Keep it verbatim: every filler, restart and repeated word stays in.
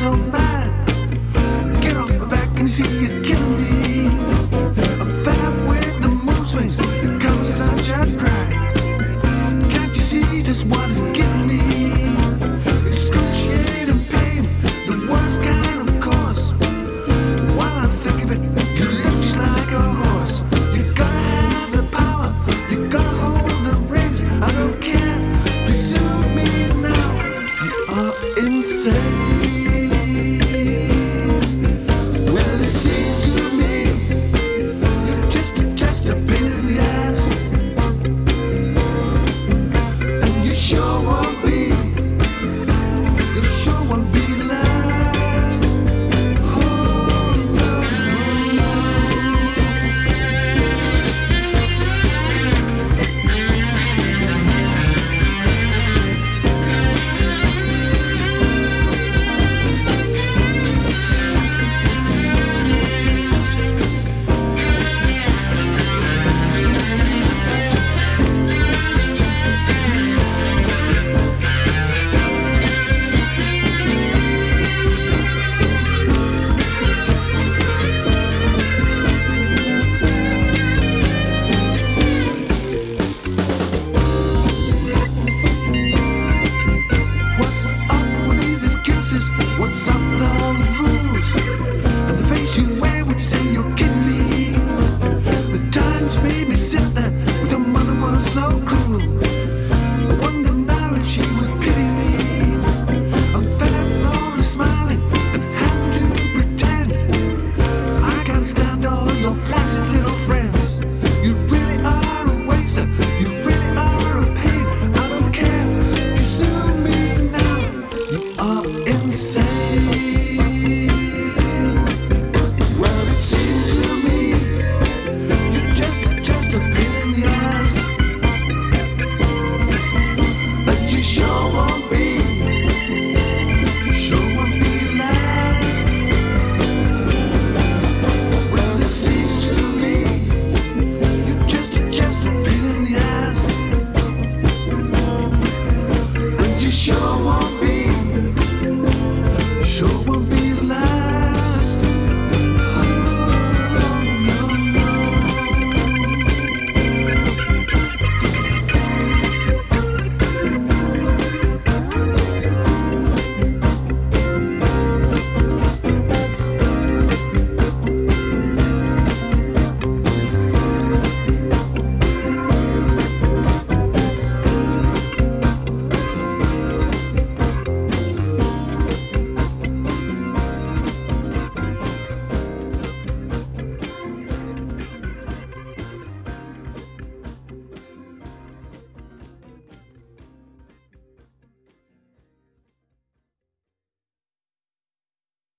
so mad. Get off my back and you see he's killing me. I'm fed up with the mood swings, it comes such a drag. Can't you see just what it's giving me? Excruciating pain, the worst kind of course. While I think of it, you look just like a horse. You gotta have the power, you gotta hold the reins. I don't care, pursue me now. You are insane. Well, it seems to me you're just, just a pain in the ass. And you sure won't be, you sure won't be the last. Oh no, no, what's up with these excuses? What's up with all the rules? And the face you wear when you say you're kidding me. The times made me sit there with your mother was so cruel. I wonder now if she was pitying me. I'm fed up with all the smiling and having to pretend. I can't stand all your flaccid little friends. You really are a waster, you really are a pain. I don't care, pursue me now. You are insane.